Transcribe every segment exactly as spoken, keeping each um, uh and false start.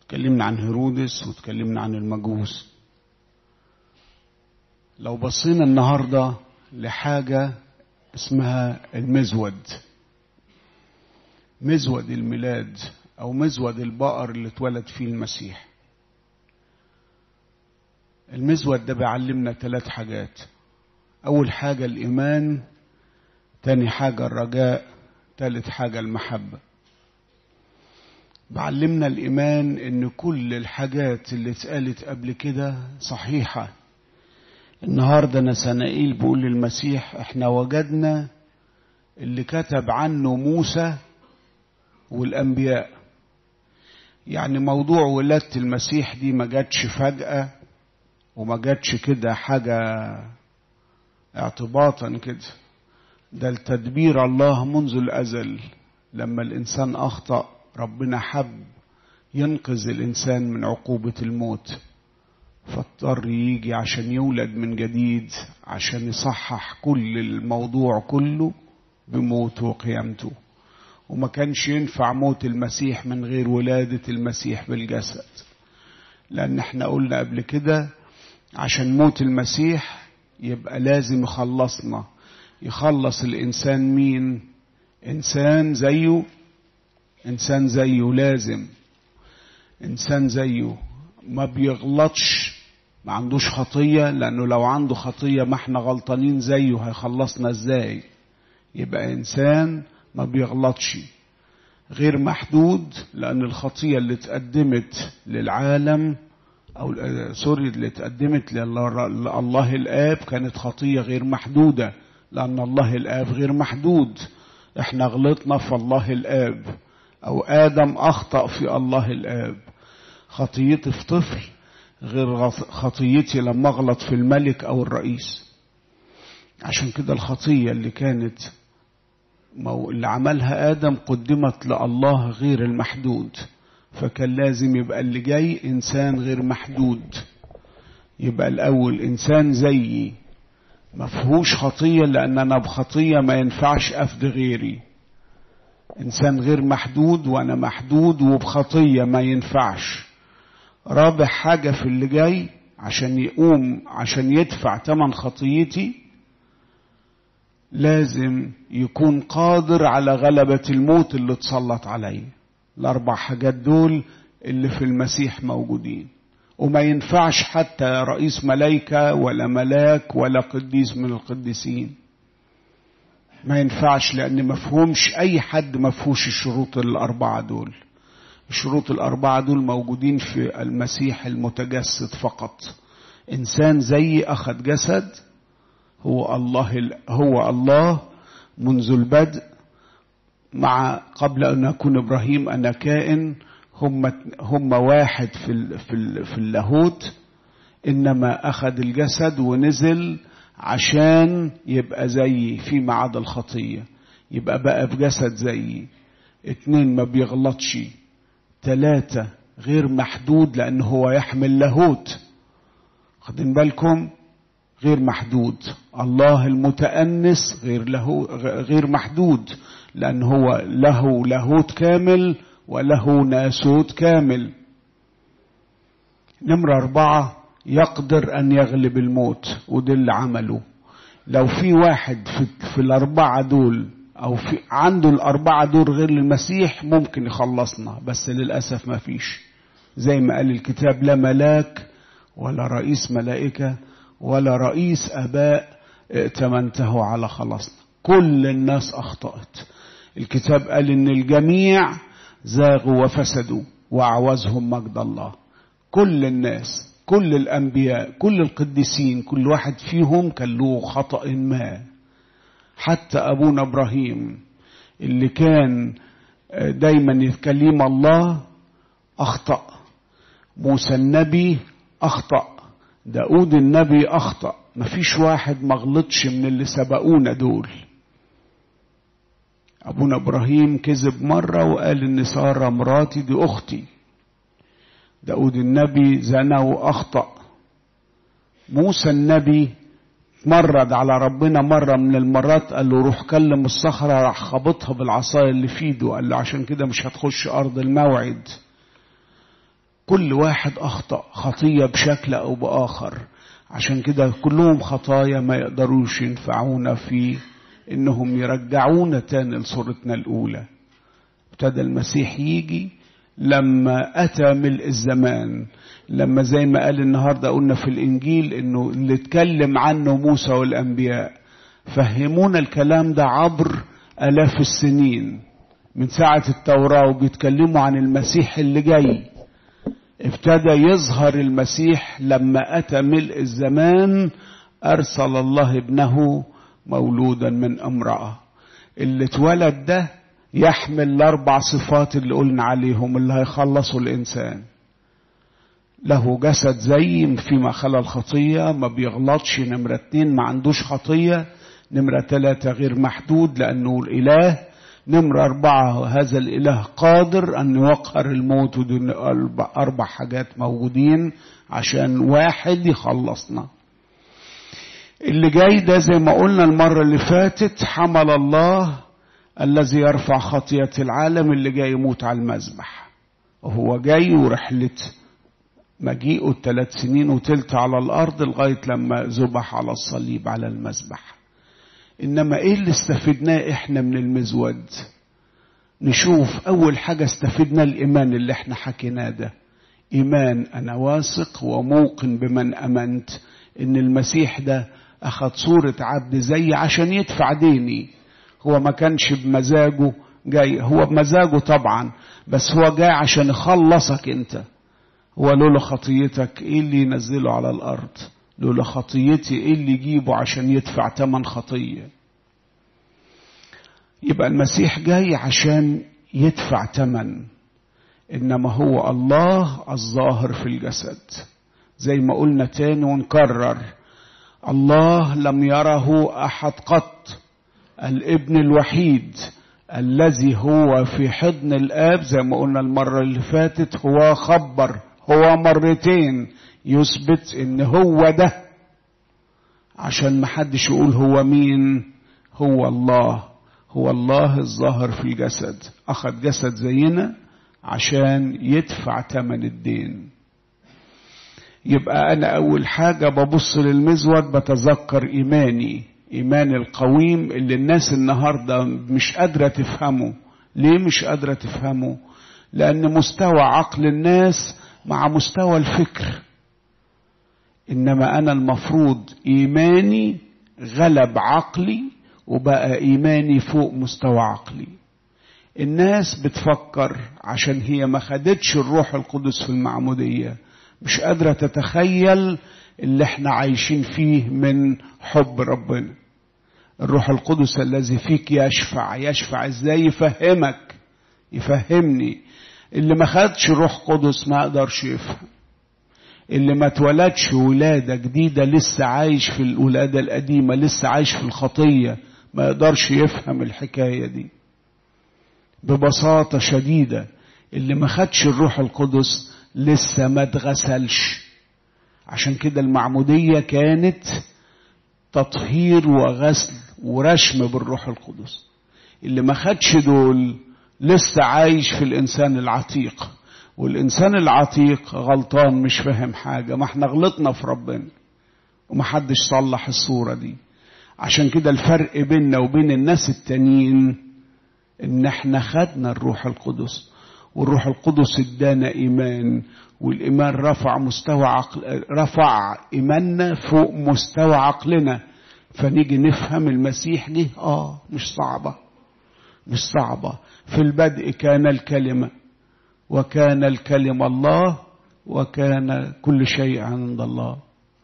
اتكلمنا عن هيرودس واتكلمنا عن المجوس. لو بصينا النهاردة لحاجة اسمها المزود، مزود الميلاد أو مزود البقر اللي اتولد فيه المسيح. المزود ده بيعلمنا ثلاث حاجات. أول حاجة الإيمان، تاني حاجة الرجاء، ثالث حاجة المحبة. بعلمنا الإيمان إن كل الحاجات اللي اتقالت قبل كده صحيحة. النهاردة نسانائيل بيقول للمسيح احنا وجدنا اللي كتب عنه موسى والأنبياء. يعني موضوع ولادة المسيح دي ما جاتش فجأة وما جاتش كده حاجة اعتباطا كده، ده التدبير الله منذ الأزل. لما الإنسان أخطأ ربنا حب ينقذ الإنسان من عقوبة الموت، فاضطر يجي عشان يولد من جديد عشان يصحح كل الموضوع كله بموته وقيامته. وما كانش ينفع موت المسيح من غير ولادة المسيح بالجسد، لأن احنا قلنا قبل كده عشان موت المسيح يبقى لازم يخلصنا. يخلص الإنسان مين؟ إنسان زيه، إنسان زيه لازم إنسان زيه ما بيغلطش، ما عندوش خطية، لأنه لو عنده خطية ما احنا غلطانين زيه هيخلصنا ازاي؟ يبقى إنسان ما بيغلطش، غير محدود، لأن الخطية اللي تقدمت للعالم أو سوري اللي تقدمت لله الآب كانت خطية غير محدودة، لأن الله الآب غير محدود. احنا غلطنا في الله الآب، أو آدم أخطأ في الله الآب. خطيتي في طفل غير خطيتي لما أغلط في الملك أو الرئيس. عشان كده الخطية اللي كانت اللي عملها آدم قدمت لله غير المحدود، فكان لازم يبقى اللي جاي إنسان غير محدود. يبقى الأول إنسان زيي مفهوش خطية، لأن أنا بخطية ما ينفعش أفد غيري. إنسان غير محدود وأنا محدود وبخطية ما ينفعش. رابع حاجة في اللي جاي عشان يقوم عشان يدفع ثمن خطيتي لازم يكون قادر على غلبة الموت اللي اتسلط عليه. الأربع حاجات دول اللي في المسيح موجودين، وما ينفعش حتى رئيس ملايكة ولا ملاك ولا قديس من القديسين، ما ينفعش، لأن مفهومش أي حد مفهوش الشروط الأربعة دول. الشروط الأربعة دول موجودين في المسيح المتجسد فقط. إنسان زي أخذ جسد، هو الله هو الله منذ البدء، مع قبل أن أكون إبراهيم أنا كائن. هم هم واحد في في في اللاهوت، إنما أخذ الجسد ونزل عشان يبقى زيي فيما عدا الخطية، يبقى بقى بجسد زيي. اتنين ما بيغلطش، ثلاثة غير محدود لأنه هو يحمل لاهوت. خدين بالكم؟ غير محدود. الله المتأنس غير له غير محدود، لأن هو له لاهوت كامل وله ناسوت كامل. نمرة أربعة يقدر أن يغلب الموت، وده اللي عمله. لو في واحد في, في الأربعة دول أو في عنده الأربعة دول غير المسيح ممكن يخلصنا، بس للأسف ما فيش. زي ما قال الكتاب لا ملاك ولا رئيس ملائكة ولا رئيس أباء ائتمنته على خلاصنا. كل الناس أخطأت. الكتاب قال إن الجميع زاغوا وفسدوا وأعوزهم مجد الله. كل الناس، كل الأنبياء، كل القديسين، كل واحد فيهم كان له خطأ ما. حتى أبونا إبراهيم اللي كان دايما يتكلم الله أخطأ. موسى النبي أخطأ. داود النبي أخطأ. مفيش واحد مغلطش من اللي سبقونا دول. أبونا إبراهيم كذب مرة وقال إن سارة مراتي دي أختي. داود النبي زنى وأخطأ. موسى النبي مرد على ربنا مرة من المرات، قال له روح كلم الصخرة، راح خبطها بالعصاية اللي في ايده، قال له عشان كده مش هتخش أرض الموعد. كل واحد أخطأ خطية بشكل أو بآخر، عشان كده كلهم خطايا ما يقدروش ينفعونا في إنهم يرجعونا تاني لصورتنا الأولى. ابتدى المسيح يجي لما أتى ملء الزمان، لما زي ما قال النهاردة قلنا في الإنجيل إنه اللي اتكلم عنه موسى والأنبياء فهمونا الكلام ده عبر آلاف السنين من ساعة التوراة، وبيتكلموا عن المسيح اللي جاي. ابتدى يظهر المسيح لما أتى ملء الزمان، أرسل الله ابنه مولودا من امرأة. اللي اتولد ده يحمل الأربع صفات اللي قلنا عليهم اللي هيخلصوا الإنسان. له جسد زي فيما خلا الخطية، ما بيغلطش. نمرة اتنين ما عندوش خطية. نمرة ثلاثة غير محدود لأنه الإله. نمرة أربعة هذا الإله قادر أن يوقر الموت. ودون أربع حاجات موجودين عشان واحد يخلصنا. اللي جاي ده زي ما قلنا المرة اللي فاتت حمل الله الذي يرفع خطية العالم، اللي جاي يموت على المذبح. وهو جاي ورحلة مجيئه الثلاث سنين وتلت على الأرض لغاية لما ذبح على الصليب على المذبح. إنما إيه اللي استفدناه إحنا من المزود؟ نشوف أول حاجة استفدنا الإيمان اللي إحنا حكيناه ده. إيمان أنا واثق وموقن بمن أمنت إن المسيح ده أخذ صورة عبد زي عشان يدفع ديني. هو ما كانش بمزاجه جاي، هو بمزاجه طبعا، بس هو جاي عشان يخلصك انت. هو لولا خطيتك ايه اللي ينزله على الارض؟ لولا خطيتي ايه اللي يجيبه عشان يدفع تمن خطية؟ يبقى المسيح جاي عشان يدفع تمن. انما هو الله الظاهر في الجسد. زي ما قلنا تاني ونكرر، الله لم يره احد قط، الابن الوحيد الذي هو في حضن الآب. زي ما قلنا المرة اللي فاتت، هو خبر هو مرتين يثبت ان هو ده، عشان ما حدش يقول هو مين. هو الله، هو الله الظاهر في الجسد، اخذ جسد زينا عشان يدفع ثمن الدين. يبقى انا اول حاجة ببص للمزود بتذكر ايماني، إيمان القويم اللي الناس النهاردة مش قادرة تفهمه. ليه مش قادرة تفهمه؟ لأن مستوى عقل الناس مع مستوى الفكر. إنما أنا المفروض إيماني غلب عقلي وبقى إيماني فوق مستوى عقلي. الناس بتفكر عشان هي ما خدتش الروح القدس في المعمودية، مش قادرة تتخيل اللي احنا عايشين فيه من حب ربنا. الروح القدس الذي فيك يشفع. يشفع ازاي؟ يفهمك، يفهمني. اللي ما خدش روح قدس ما قدرش يفهم. اللي ما اتولدش ولادة جديدة لسه عايش في الولادة القديمة، لسه عايش في الخطية، ما يقدرش يفهم الحكاية دي. ببساطة شديدة اللي ما خدش الروح القدس لسه ما اتغسلش. عشان كده المعمودية كانت تطهير وغسل ورشم بالروح القدس. اللي ما خدش دول لسه عايش في الإنسان العتيق، والإنسان العتيق غلطان مش فاهم حاجة. ما احنا غلطنا في ربنا ومحدش صلح الصورة دي. عشان كده الفرق بيننا وبين الناس التانيين ان احنا خدنا الروح القدس، والروح القدس ادانا ايمان، والايمان رفع مستوى عقل، رفع ايماننا فوق مستوى عقلنا. فنيجي نفهم المسيح جه. اه مش صعبة، مش صعبة. في البدء كان الكلمة، وكان الكلمة الله، وكان كل شيء عند الله.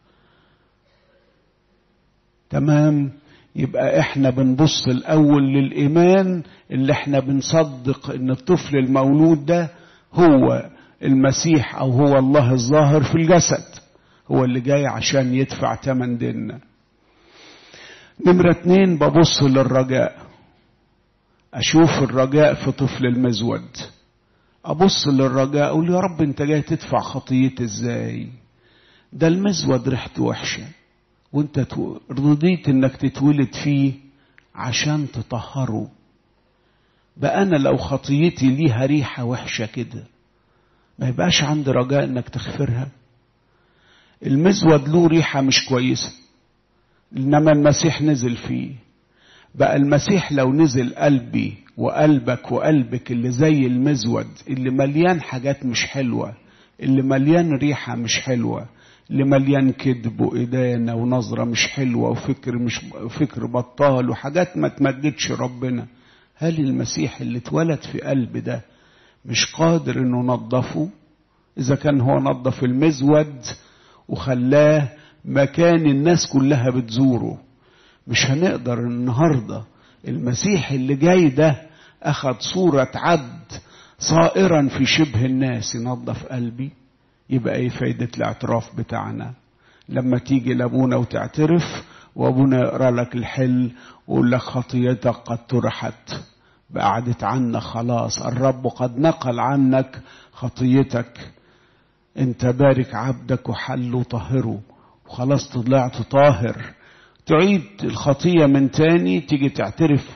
تمام. يبقى احنا بنبص الاول للايمان اللي احنا بنصدق ان الطفل المولود ده هو المسيح، او هو الله الظاهر في الجسد، هو اللي جاي عشان يدفع ثمن ديننا. نمرة اتنين ببص للرجاء. اشوف الرجاء في طفل المزود. ابص للرجاء اقول يا رب انت جاي تدفع خطيتي ازاي؟ ده المزود ريحته وحشه، وانت رضيت انك تتولد فيه عشان تطهره. بقى انا لو خطيتي ليها ريحة وحشة كده، ما يبقاش عندي رجاء انك تغفرها؟ المزود له ريحة مش كويسة، انما المسيح نزل فيه. بقى المسيح لو نزل قلبي وقلبك وقلبك اللي زي المزود، اللي مليان حاجات مش حلوة، اللي مليان ريحة مش حلوة، اللي مليان كذب وإدانة ونظرة مش حلوة وفكر مش فكر بطال وحاجات ما تمجدش ربنا، هل المسيح اللي اتولد في قلب ده مش قادر انه نظفه؟ اذا كان هو نظف المزود وخلاه مكان الناس كلها بتزوره، مش هنقدر النهاردة المسيح اللي جاي ده اخد صورة عبد صائرا في شبه الناس ينظف قلبي؟ يبقى ايه فايدة الاعتراف بتاعنا لما تيجي لابونا وتعترف وابونا يقرأ لك الحل ويقول لك خطيتك قد طرحت، بعدت عنك خلاص، الرب قد نقل عنك خطيتك، انت بارك عبدك وحله طهره وخلاص طلعت طاهر. تعيد الخطية من تاني، تيجي تعترف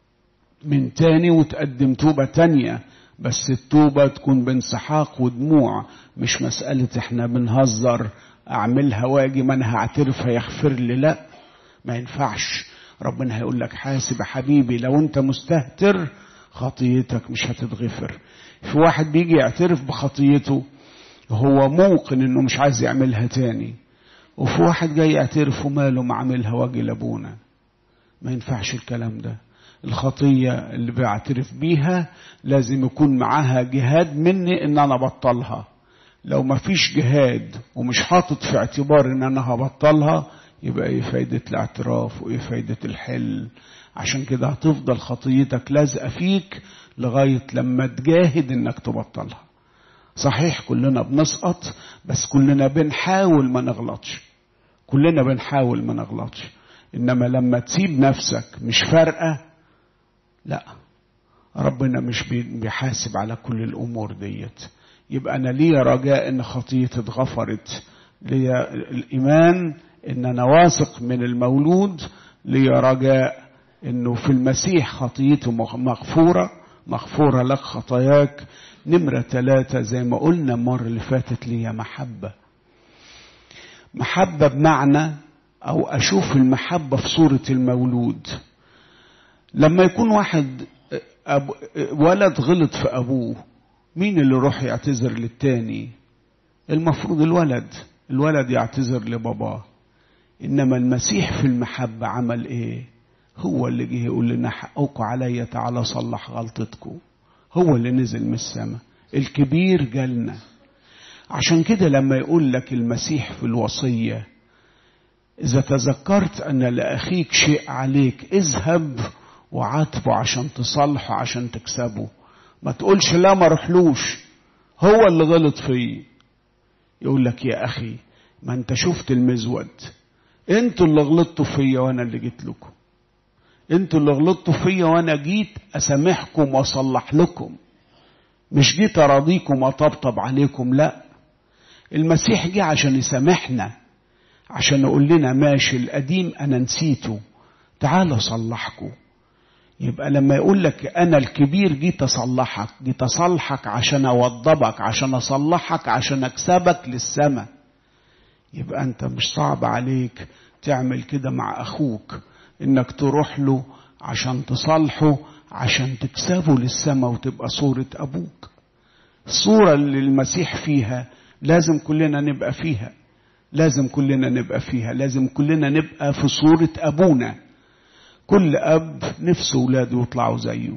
من تاني وتقدم توبة تانية، بس التوبة تكون بانسحاق ودموع، مش مسألة احنا بنهزر اعملها واجي ما انا هعترف هيغفر لي، لا ما ينفعش. ربنا هيقول لك حاسب يا حبيبي، لو انت مستهتر خطيتك مش هتتغفر. في واحد بيجي يعترف بخطيته هو موقن انه مش عايز يعملها تاني، وفي واحد جاي يعترف وماله ما عملها واجي لابونا. ما ينفعش الكلام ده. الخطية اللي بيعترف بيها لازم يكون معاها جهاد مني ان انا بطلها. لو ما فيش جهاد ومش حاطط في اعتبار ان انا هبطلها، يبقى ايه فايدة الاعتراف وايه فايدة الحل؟ عشان كده هتفضل خطيتك لازقة فيك لغاية لما تجاهد انك تبطلها. صحيح كلنا بنسقط، بس كلنا بنحاول ما نغلطش، كلنا بنحاول ما نغلطش. انما لما تسيب نفسك مش فارقة، لا، ربنا مش بيحاسب على كل الامور ديت. يبقى انا ليا رجاء ان خطيتي اتغفرت، ليا الايمان ان انا واثق من المولود، ليا رجاء انه في المسيح خطيته مغفورة، مغفورة لك خطاياك. نمرة ثلاثة زي ما قلنا المرة اللي فاتت، ليا محبة. محبة بمعنى او اشوف المحبة في صورة المولود. لما يكون واحد أب... ولد غلط في ابوه، مين اللي يروح يعتذر للتاني؟ المفروض الولد الولد يعتذر لباباه. انما المسيح في المحبة عمل ايه؟ هو اللي جه يقول لنا حقكم عليا، تعالى صلح غلطتكم. هو اللي نزل من السماء، الكبير جالنا. عشان كده لما يقول لك المسيح في الوصية إذا تذكرت أن لأخيك شيء عليك اذهب وعاتبه عشان تصلحه عشان تكسبه. ما تقولش لا ما رحلوش، هو اللي غلط فيه. يقول لك يا أخي ما أنت شفت المزود، أنتوا اللي غلطتوا فيا وأنا اللي جيت لكم، أنتوا اللي غلطتوا فيا وأنا جيت أسامحكم وأصلح لكم، مش جيت أراضيكم وأطبطب عليكم. لا، المسيح جه عشان يسامحنا، عشان يقول لنا ماشي القديم أنا نسيته، تعالوا صلحكم. يبقى لما يقول لك أنا الكبير جيت أصلحك، جيت أصلحك عشان أوضبك، عشان أصلحك، عشان أكسبك للسماء. يبقى أنت مش صعب عليك تعمل كده مع أخوك، إنك تروح له عشان تصلحه، عشان تكسبه للسماء وتبقى صورة أبوك. الصورة اللي المسيح فيها لازم كلنا نبقى فيها، لازم كلنا نبقى فيها، لازم كلنا نبقى في صورة أبونا. كل أب نفسه ولاده يطلعوا زيه،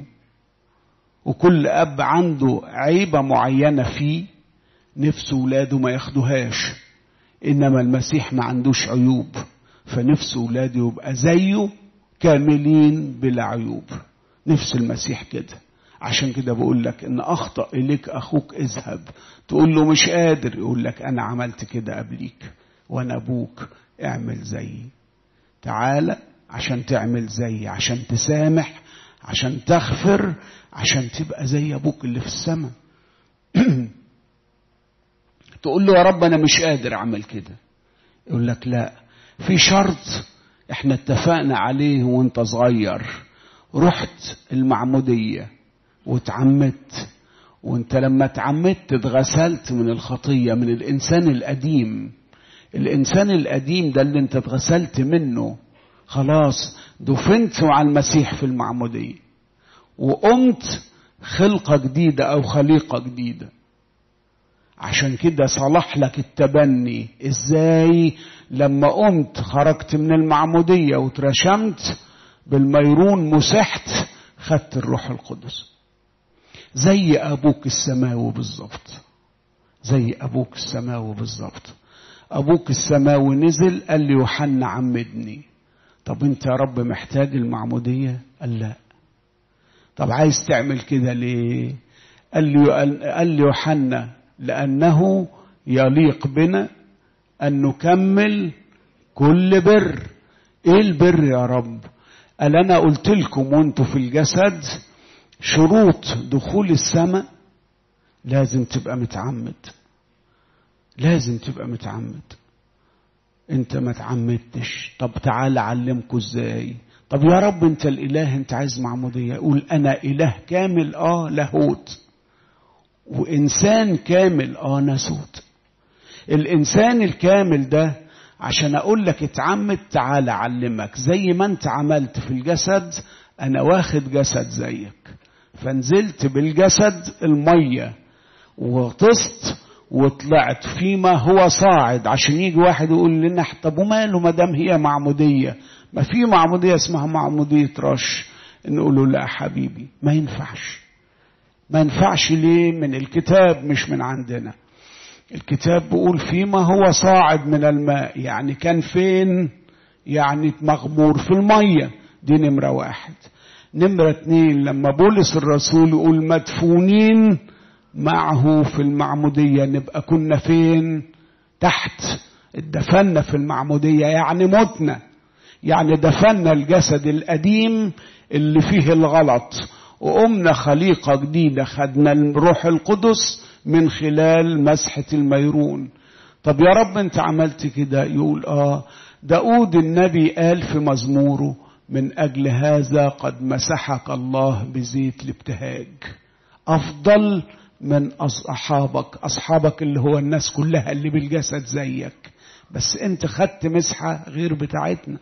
وكل أب عنده عيبة معينة فيه نفسه ولاده ما ياخدوهاش. إنما المسيح ما عندوش عيوب، فنفسه ولاده يبقى زيه كاملين بلا عيوب. نفس المسيح كده. عشان كده بقول لك إن أخطأ إليك أخوك اذهب، تقول له مش قادر، يقول لك أنا عملت كده قبليك وأنا أبوك، اعمل زيي. تعالى عشان تعمل زيي، عشان تسامح، عشان تغفر، عشان تبقى زي أبوك اللي في السماء. تقول له يا رب أنا مش قادر أعمل كده، يقول لك لا، في شرط احنا اتفقنا عليه وانت صغير، رحت المعمودية واتعمدت وانت لما اتعمدت اتغسلت من الخطية، من الإنسان القديم. الإنسان القديم ده اللي انت اتغسلت منه خلاص دفنت مع المسيح في المعمودية، وقمت خلقة جديدة أو خليقة جديدة. عشان كده صلح لك التبني. ازاي؟ لما قمت خرجت من المعمودية وترشمت بالميرون، مسحت، خدت الروح القدس زي أبوك السماوي بالظبط. زي أبوك السماوي بالظبط. أبوك السماوي نزل قال لي يوحنا عمدني. طب انت يا رب محتاج المعمودية؟ قال لا. طب عايز تعمل كده ليه؟ قال لي قال لي يوحنا لأنه يليق بنا أن نكمل كل بر. ايه البر يا رب؟ قال أنا قلت لكم وانتوا في الجسد شروط دخول السماء لازم تبقى متعمد. لازم تبقى متعمد. انت ما تعمدتش. طب تعال اعلمكم ازاي. طب يا رب انت الاله، انت عايز معمودية. يقول انا اله كامل اه لاهوت، وانسان كامل اه ناسوت. الانسان الكامل ده عشان اقول لك اتعمد تعال اعلمك. زي ما انت عملت في الجسد انا واخد جسد زيك، فنزلت بالجسد المية وغطست وطلعت فيما هو صاعد. عشان يجي واحد يقول لنا طب وماله ما دام هي معمودية؟ ما في معمودية اسمها معمودية رش. نقول له لا حبيبي ما ينفعش. ما ينفعش ليه؟ من الكتاب مش من عندنا. الكتاب بيقول فيما هو صاعد من الماء، يعني كان فين؟ يعني مغمور في المية. دي نمرة واحد. نمرة اتنين لما بولس الرسول يقول مدفونين معه في المعمودية، نبقى كنا فين؟ تحت. اتدفنا في المعمودية يعني متنا، يعني دفنا الجسد القديم اللي فيه الغلط وقمنا خليقة جديدة، خدنا الروح القدس من خلال مسحة الميرون. طب يا رب انت عملت كده؟ يقول اه داود النبي قال في مزموره من أجل هذا قد مسحك الله بزيت الابتهاج. أفضل من أصحابك. أصحابك اللي هو الناس كلها اللي بالجسد زيك، بس أنت خدت مسحة غير بتاعتنا.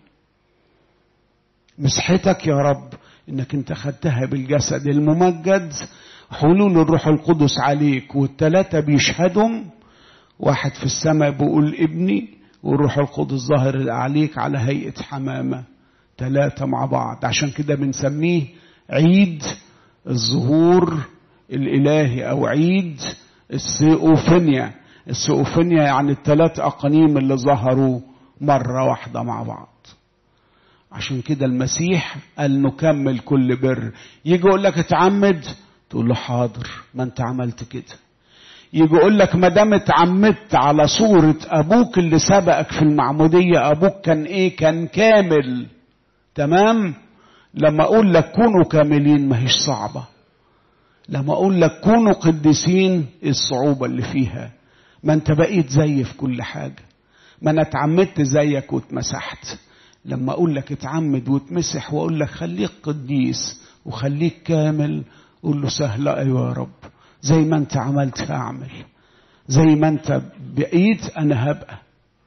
مسحتك يا رب إنك أنت خدتها بالجسد الممجد، حلول الروح القدس عليك، والثلاثة بيشهدهم. واحد في السماء بيقول ابني، والروح القدس ظاهر عليك على هيئة حمامة. ثلاثة مع بعض. عشان كده بنسميه عيد الظهور الإلهي أو عيد السيئوفينيا. السيئوفينيا يعني الثلاث أقانيم اللي ظهروا مرة واحدة مع بعض. عشان كده المسيح قال نكمل كل بر. يجي يقول لك اتعمد، تقول له حاضر ما انت عملت كده. يجي يقول لك ما دام اتعمدت على صورة أبوك اللي سبقك في المعمودية، أبوك كان إيه؟ كان كامل. تمام. لما أقول لك كونوا كاملين ما هيش صعبة. لما أقول لك كونوا قديسين الصعوبة اللي فيها؟ ما أنت بقيت زي في كل حاجة. ما أنا اتعمدت زيك واتمسحت. لما أقول لك اتعمد واتمسح وأقول لك خليك قديس وخليك كامل، قول له سهلة. أيوة يا رب زي ما أنت عملت هعمل. زي ما أنت بقيت أنا هبقى.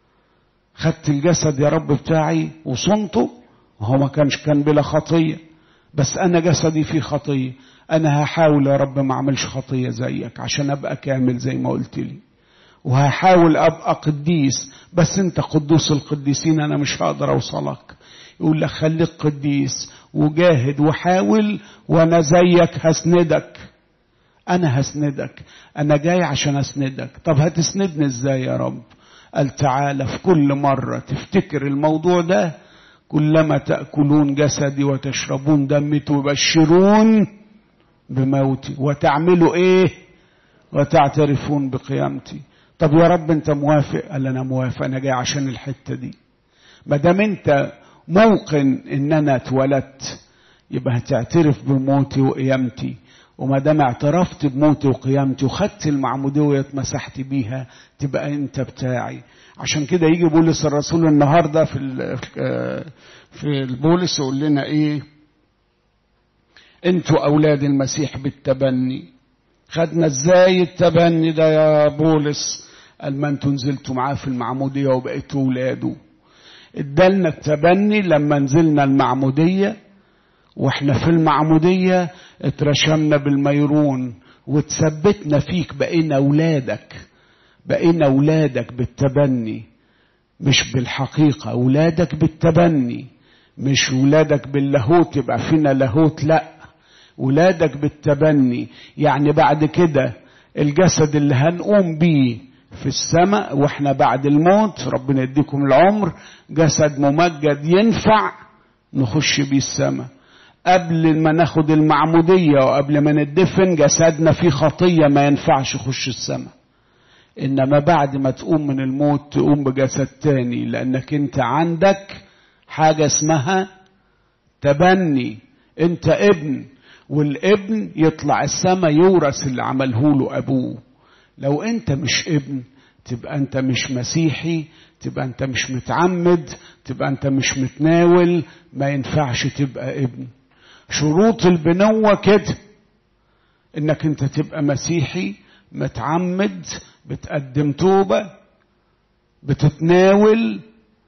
خدت الجسد يا رب بتاعي وصنته، وهو ما كانش كان بلا خطية، بس أنا جسدي فيه خطية. أنا هحاول يا رب ما أعملش خطية زيك عشان أبقى كامل زي ما قلت لي، وهحاول أبقى قديس. بس أنت قدوس القديسين، أنا مش هقدر أوصلك. يقول لك خليك قديس وجاهد وحاول، وأنا زيك هسندك. أنا هسندك. أنا جاي عشان أسندك. طب هتسندني إزاي يا رب؟ قال تعالى في كل مرة تفتكر الموضوع ده، كلما تأكلون جسدي وتشربون دمي تبشرون بموتي وتعملوا ايه؟ وتعترفون بقيامتي. طب يا رب انت موافق؟ قال انا موافق. انا جاي عشان الحتة دي. ما دام انت موقن ان انا اتولدت يبقى هتعترف بموتي وقيامتي. وما دام اعترفت بموتي وقيامتي وخدت المعمودية واتمسحت بيها، تبقى انت بتاعي. عشان كده يجي بولس الرسول النهارده في في البولس يقول لنا ايه؟ انتوا اولاد المسيح بالتبني خدنا ازاي التبني ده يا بولس؟ قال ما انتوا نزلتوا معاه في المعمودية وبقيتوا ولاده. ادالنا التبني لما نزلنا المعمودية، واحنا في المعمودية اترشمنا بالميرون وتثبتنا فيك، بقينا اولادك. بقينا اولادك بالتبني، مش بالحقيقة، اولادك بالتبني، مش ولادك باللاهوت يبقى فينا لاهوت، لا، ولادك بالتبني. يعني بعد كده الجسد اللي هنقوم بيه في السماء واحنا بعد الموت، ربنا يديكم العمر، جسد ممجد ينفع نخش بيه السماء. قبل ما ناخد المعمودية وقبل ما ندفن جسدنا فيه خطية ما ينفعش يخش السماء. إنما بعد ما تقوم من الموت تقوم بجسد تاني، لأنك انت عندك حاجة اسمها تبني. انت ابن، والابن يطلع السماء يورث اللي عمله له أبوه. لو انت مش ابن تبقى انت مش مسيحي، تبقى انت مش متعمد، تبقى انت مش متناول، ما ينفعش تبقى ابن. شروط البنوة كده، انك انت تبقى مسيحي متعمد، بتقدم توبة، بتتناول،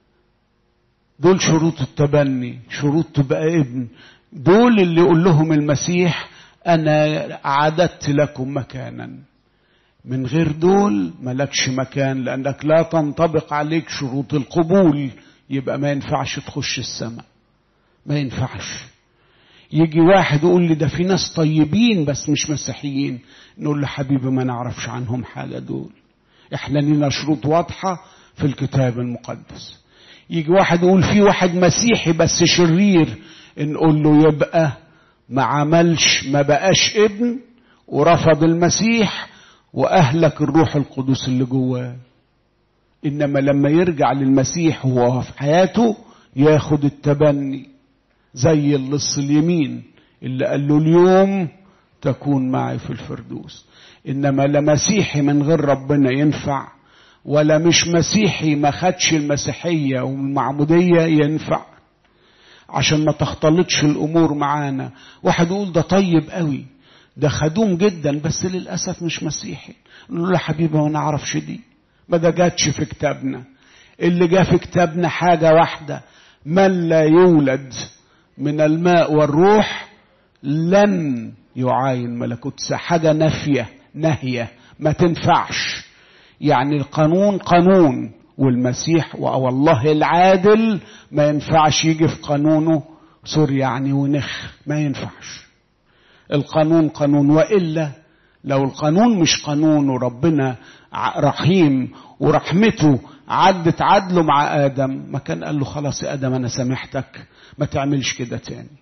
دول شروط التبني، شروط تبقى ابن. دول اللي يقول لهم المسيح انا اعددت لكم مكانا. من غير دول ملكش مكان، لانك لا تنطبق عليك شروط القبول، يبقى ما ينفعش تخش السماء، ما ينفعش. يجي واحد يقول لي ده في ناس طيبين بس مش مسيحيين، نقول له حبيبي ما نعرفش عنهم حاجة، دول احنا لنا شروط واضحة في الكتاب المقدس. يجي واحد يقول في واحد مسيحي بس شرير، نقول له يبقى ما عملش، ما بقاش ابن ورفض المسيح وأهلك الروح القدس اللي جواه. إنما لما يرجع للمسيح وهو في حياته ياخد التبني، زي اللص اليمين اللي قال له اليوم تكون معي في الفردوس. إنما لا مسيحي من غير ربنا ينفع، ولا مش مسيحي ما خدش المسيحية والمعمودية ينفع، عشان ما تختلطش الأمور معانا. واحد يقول ده طيب قوي، ده خدوم جدا بس للأسف مش مسيحي، نقول له حبيبي ما نعرفش دي، ما ده جاتش في كتابنا. اللي جاء في كتابنا حاجة واحدة، من لا يولد من الماء والروح لن يعاين ملكوت. حاجة نافية نهية ما تنفعش. يعني القانون قانون، والمسيح والله العادل ما ينفعش يجي في قانونه سوري يعني ونخ، ما ينفعش. القانون قانون، وإلا لو القانون مش قانون وربنا رحيم ورحمته عدت عدله مع آدم، ما كان قال له خلاص يا آدم أنا سامحتك ما تعملش كده تاني،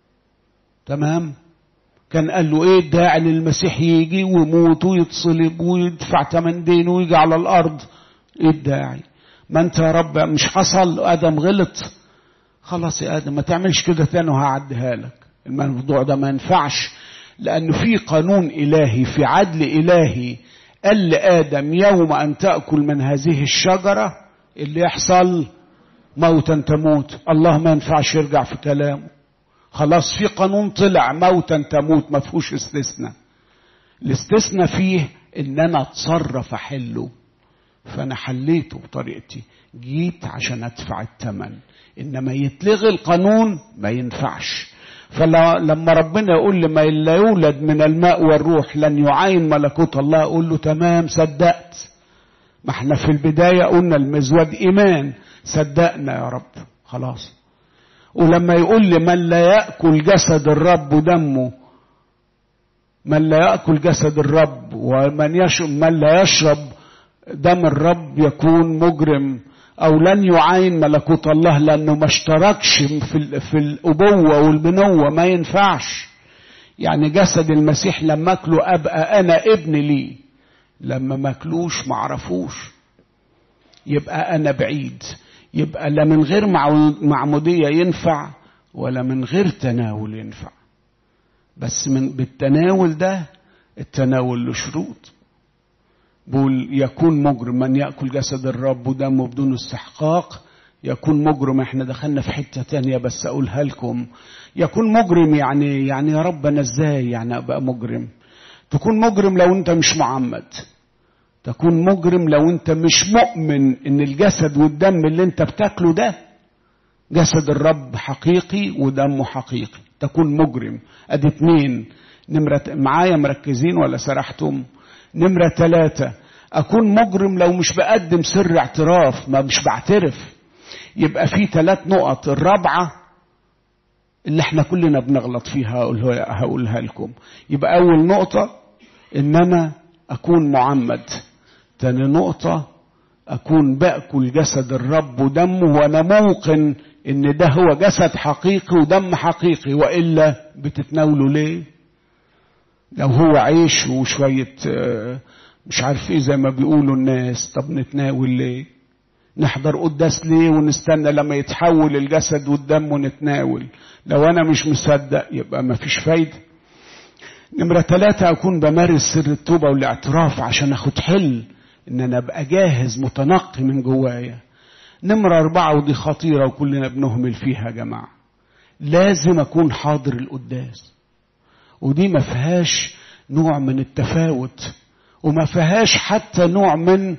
تمام؟ كان قال له ايه الداعي للمسيح يجي ويموت ويتصلب ويدفع ثمن دينه ويجي على الأرض؟ ايه الداعي؟ ما انت يا رب مش حصل آدم غلط، خلاص يا آدم ما تعملش كده تاني وهعديها لك. الموضوع ده ما ينفعش، لأنه في قانون إلهي، في عدل إلهي. قال لآدم يوم أن تأكل من هذه الشجرة اللي يحصل موتا تموت. الله ما ينفعش يرجع في كلامه، خلاص في قانون طلع موتا تموت، ما فيهوش استثناء. الاستثناء فيه ان انا اتصرف احله، فانا حليته بطريقتي، جيت عشان ادفع الثمن. انما يتلغي القانون ما ينفعش. فلما ربنا يقول لما لا يولد من الماء والروح لن يعاين ملكوت الله، اقول له تمام صدقت. ما احنا في البداية قلنا المزود ايمان، صدقنا يا رب خلاص. ولما يقول لي من لا يأكل جسد الرب ودمه، من لا يأكل جسد الرب ومن يشرب من لا يشرب دم الرب يكون مجرم او لن يعاين ملكوت الله، لانه ما اشتركش في في الابوه والبنوه، ما ينفعش. يعني جسد المسيح لما اكله ابقى انا ابن ليه، لما ما اكلوش ما اعرفوش يبقى انا بعيد. يبقى لا من غير معمودية ينفع ولا من غير تناول ينفع، بس من بالتناول ده التناول له شروط. بقول يكون مجرم من يأكل جسد الرب ودمه بدون استحقاق يكون مجرم. احنا دخلنا في حتة تانية بس اقولها لكم. يكون مجرم يعني يعني يا رب انا ازاي يعني ابقى مجرم؟ تكون مجرم لو انت مش معمد، تكون مجرم لو انت مش مؤمن ان الجسد والدم اللي انت بتاكله ده جسد الرب حقيقي ودمه حقيقي، تكون مجرم. ادي اتنين. نمرة معايا مركزين ولا سرحتم؟ نمرة ثلاثة، اكون مجرم لو مش بقدم سر اعتراف، ما مش بعترف. يبقى في ثلاث نقط. الرابعة اللي احنا كلنا بنغلط فيها هقولها لكم. يبقى اول نقطة ان انا اكون معمد. تاني نقطة اكون باكل جسد الرب ودمه وانا موقن ان ده هو جسد حقيقي ودم حقيقي، وإلا بتتناوله ليه؟ لو هو عيش وشوية مش عارف ايه زي ما بيقولوا الناس، طب نتناول ليه؟ نحضر قداس ليه ونستنى لما يتحول الجسد والدم ونتناول؟ لو انا مش مصدق يبقى ما فيش فايدة. نمرة ثلاثة اكون بمارس سر التوبة والاعتراف عشان اخد حل ان انا ابقى جاهز متنقي من جوايا. نمرة أربعة ودي خطيرة وكلنا بنهمل فيها يا جماعة، لازم أكون حاضر القداس. ودي ما فيهاش نوع من التفاوت، وما فيهاش حتى نوع من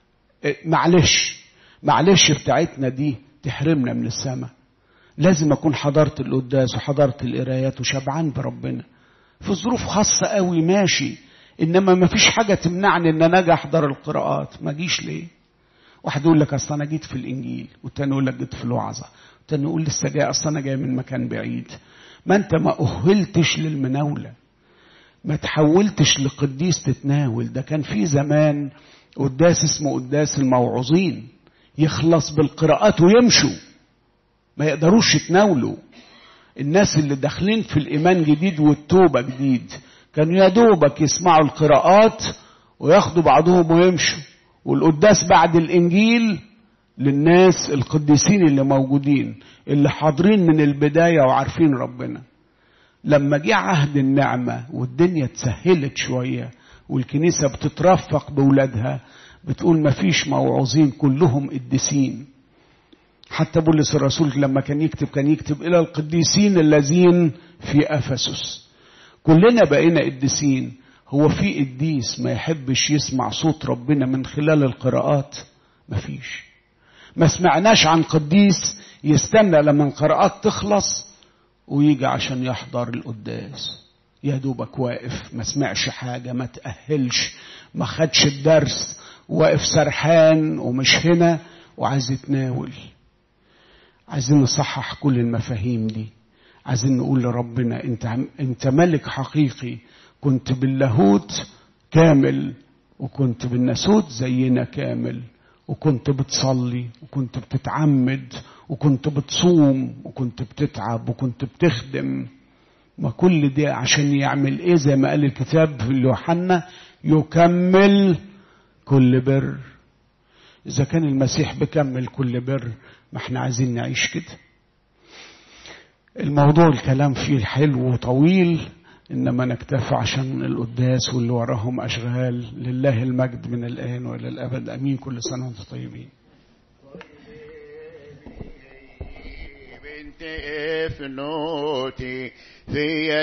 معلش معلش بتاعتنا دي تحرمنا من السماء. لازم أكون حضرت القداس وحضرت القرايات وشبعان بربنا. في ظروف خاصة قوي ماشي، إنما ما فيش حاجة تمنعني إن أنا أجي أحضر القراءات. ما جيش ليه؟ واحد يقول لك اصل انا جيت في الانجيل، والتاني يقول لك جيت في الوعظه، والتاني يقول لسه جاي اصل انا جاي من مكان بعيد. ما انت ما اهلتش للمناوله، ما تحولتش لقديس تتناول. ده كان في زمان قداس اسمه قداس الموعظين، يخلص بالقراءات ويمشوا، ما يقدروش يتناولوا. الناس اللي داخلين في الايمان جديد والتوبه جديد كانوا يا دوبك يسمعوا القراءات وياخدوا بعضهم ويمشوا. والقداس بعد الانجيل للناس القديسين اللي موجودين اللي حاضرين من البداية وعارفين ربنا. لما جه عهد النعمة والدنيا اتسهلت شوية والكنيسة بتترفق بولادها، بتقول ما فيش موعظين، كلهم قديسين. حتى بولس الرسول لما كان يكتب كان يكتب إلى القديسين الذين في أفسس. كلنا بقينا قديسين. هو في قديس ما يحبش يسمع صوت ربنا من خلال القراءات؟ ما فيش. ما سمعناش عن قديس يستنى لما القراءات تخلص ويجي عشان يحضر القداس. يا دوبك واقف ما سمعش حاجة، ما تأهلش، ما خدش الدرس، واقف سرحان ومش هنا وعايز يتناول. عايزين نصحح كل المفاهيم دي. عايزين نقول لربنا انت انت ملك حقيقي، كنت باللاهوت كامل وكنت بالناسوت زينا كامل، وكنت بتصلي وكنت بتتعمد وكنت بتصوم وكنت بتتعب وكنت بتخدم. ما كل ده عشان يعمل ايه؟ زي ما قال الكتاب في يوحنا يكمل كل بر. اذا كان المسيح بكمل كل بر، ما احنا عايزين نعيش كده. الموضوع الكلام فيه الحلو وطويل، إنما نكتفي عشان القداس واللي وراهم أشغال. لله المجد من الآن وإلى الأبد أمين. كل سنة وانتم طيبين. بنت افنوتي في